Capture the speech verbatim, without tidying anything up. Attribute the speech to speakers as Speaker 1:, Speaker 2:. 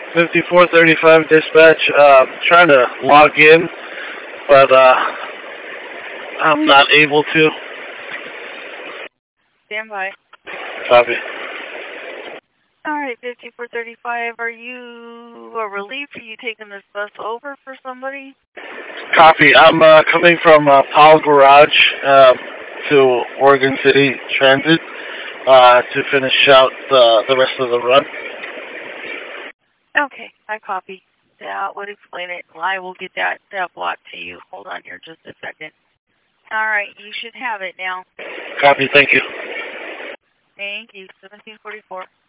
Speaker 1: fifty-four thirty-five dispatch. Uh, trying to log in, but uh, I'm not able to.
Speaker 2: Stand by.
Speaker 1: Copy.
Speaker 2: All right, fifty-four thirty-five. Are you a relief? Are you taking this bus over for somebody?
Speaker 1: Copy. I'm uh, coming from uh, Powell Garage uh, to Oregon City Transit uh, to finish out the, the rest of the run.
Speaker 2: Okay, I copy. That would explain it. I will get that, that block to you. Hold on here just a second. All right, you should have it now.
Speaker 1: Copy. Thank you.
Speaker 2: Thank you. seventeen forty-four.